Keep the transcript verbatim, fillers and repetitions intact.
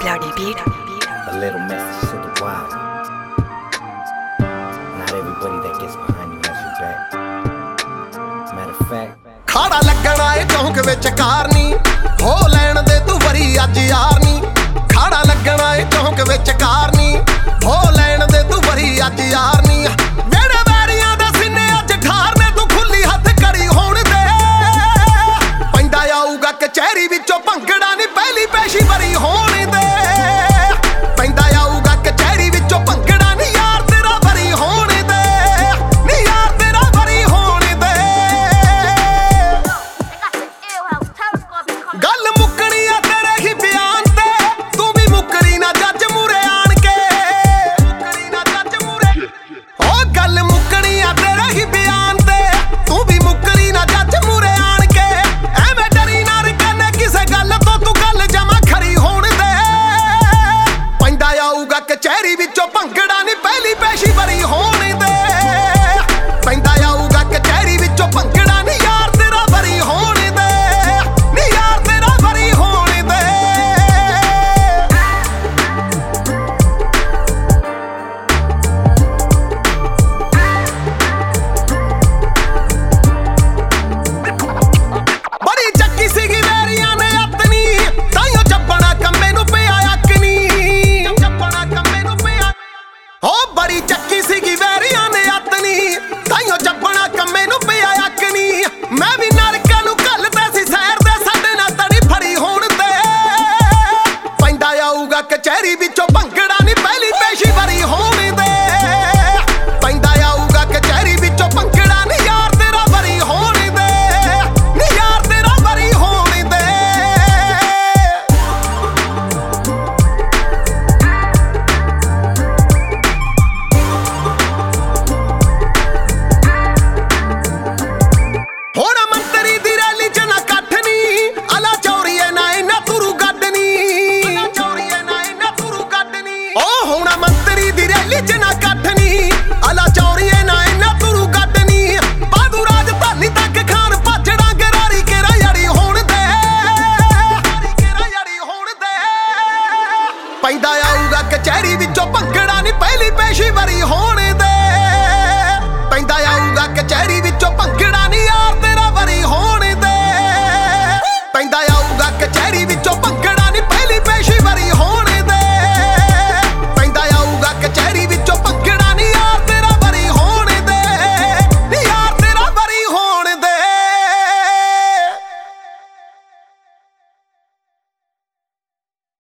Bloody beat. A little message to the wild. Not everybody that gets behind you has your back. Matter of fact, ਖਾੜਾ ਲੱਗਣਾ ਏ ਚੌਂਕ ਵਿੱਚ Carney ਹੋ ਲੈਣ ਦੇ ਤੂੰ ਵਰੀ ਅੱਜ ਯਾਰ ਨੀ ਖਾੜਾ ਲੱਗਣਾ ਏ ਚੌਂਕ ਵਿੱਚ ਕਾਰਨੀ ਹੋ ਲੈਣ ਦੇ ਤੂੰ ਵਰੀ ਅੱਜ ਯਾਰ ਨੀ ਮੇਰੇ ਵੈਰੀਆਂ ਦਾ ਸੀਨੇ ਅੱਜ ਠਾਰਨੇ ਤੂੰ ਖੁੱਲੀ ਹੱਥ ਕੜੀ ਹੋਣ ਦੇ ਪੈਂਦਾ ਆਊਗਾ ਕਚਹਿਰੀ ਵਿੱਚੋਂ ਭੰਗੜਾ ਨੀ ਪਹਿਲੀ ਪੇਸ਼ੀ ਵਰੀ ਹੋਣ ਦੇ ਪੈਂਦਾ ਆਊਗਾ ਕਚਹਿਰੀ ਵਿੱਚੋਂ ਭੰਗੜਾ ਨੀ ਯਾਰ ਤੇਰਾ ਵਰੀ ਹੋਣ ਦੇ ਨੀ ਯਾਰ ਤੇਰਾ ਵਰੀ ਹੋਣ ਦੇ ਗੱਲ ਮੁੱਕਣੀ ਆ ਤੇਰੇ ਹੀ ਬਿਆਨ ਤੇ ਤੂੰ ਵੀ ਮੁੱਕਰੀ ਨਾ ਜੱਜ ਮੂਰੇ ਆਣ ਕੇ ਮੁੱਕਰੀ ਨਾ ਜੱਜ ਮੂਰੇ ਓ ਗੱਲ ਮੁੱਕਣੀ ਆ ਤੇਰੇ ਹੀ ਬਿਆਨ ਤੇ ਤੂੰ ਵੀ ਮੁੱਕਰੀ ਨਾ ਜੱਜ ਮੂਰੇ ਆਣ ਕੇ ਐਵੇਂ ਡਰੀ ਨਾ ਰਕਨੇ ਕਿਸੇ ਗੱਲ ਤੋਂ ਤੂੰ ਗੱਲ ਜਮਾ ਖਰੀ ਹੋਣ ਦੇ ਪੈਂਦਾ ਆਊਗਾ ਕਚਹਿਰੀ ਵਿੱਚੋਂ ਭੰਗੜਾ ਨਹੀਂ ਪਹਿਲੀ ਪੇਸ਼ੀ ਵਰੀ ਹੋਣ ਦੇ ਪੈਂਦਾ ਆਊਗਾ ਕਚਹਿਰੀ ਵਿੱਚੋਂ ਭੰਗੜਾ ਨਹੀਂ ਯਾਰ ਤੇਰਾ ਵਰੀ ਹੋਣ ਦੇ ਨੀ ਯਾਰ ਤੇਰਾ ਵਰੀ ਹੋਣ ਦੇ ਬੜੀ ਚੱਕੀ ਸੀਗੀ ਵੈਰੀਆਂ ਨੇ ਆਪਣੀ ਤਾਈਓ ਚੱਪਣਾ ਕੰਮੇ ਨੂੰ ਪਿਆ ਅੱਕਨੀ ਚੱਪਣਾ ਕੰਮੇ ਨੂੰ ਪਿਆ ਹੋ ਬੜੀ ਚੱਕੀ ਸੀਗੀ ਵੈਰੀਆਂ ਨੇ ਆਪਣੀ ਤਾਈਓ ਚੱਪਣਾ ਕੰਮੇ ਨੂੰ ਪਿਆ ਅੱਕਨੀ ਮੈਂ ਵੀ ਨਰਕਾਂ ਨੂੰ ਘੱਲਦਾ ਸੀ ਸੈਰ ਦੇ ਸਾਡੇ ਨਾਲ ਤੜੀ ਫੜੀ ਹੋਣ ਤੇ ਪੈਂਦਾ ਆਊਗਾ ਕਚਹਿਰੀ ਵਿੱਚੋਂ ਭੰਗੜਾ ਨਹੀਂ ਪਹਿਲੀ ਪੇਸ਼ੀ ਵਰੀ ਹੋਣ ਦੇ ਪੈਂਦਾ ਆਊਗਾ ਕਚਹਿਰੀ ਵਿੱਚੋਂ ਭੰਗੜਾ ਨਹੀਂ ਯਾਰ ਤੇਰਾ ਵਰੀ ਹੋਣ ਦੇ ਨੀ ਯਾਰ ਤੇਰਾ ਵਰੀ ਹੋਣ ਦੇ ਹੁਣ ਮੰਤਰੀ ਦੀ ਰੈਲੀ ਚ ਨਾ ਕੱਠ ਨੀ ਅਲਾ ਚੌਰੀਏ ਨਾ ਇਹਨਾਂ ਤੁਰੂ ਗੱਡ ਨੀ ਅਲਾ ਚੌਰੀਏ ਨਾ ਇਹਨਾਂ ਤੁਰੂ ਗੱਡ ਨੀ ਓ ਹੁਣ ਮੰਤਰੀ ਦੀ ਰੈਲੀ ਚ ਨਾ ਕੱਠ ਨੀ ਅਲਾ ਚੌਰੀਏ ਨਾ ਇਹਨਾਂ ਤੁਰੂ ਗੱਡ ਨੀ ਬਾਦੂ ਰਾਜਧਾਨੀ ਤੱਕ ਖਾਨ ਭੱਜੜਾ ਗਰਾਰੀ ਕੇਰਾ ਯੜੀ ਹੋਣ ਦੇ ਕੇਰਾ ਯੜੀ ਹੋਣ ਦੇ ਪੈਂਦਾ ਆਊਗਾ ਕਚਹਿਰੀ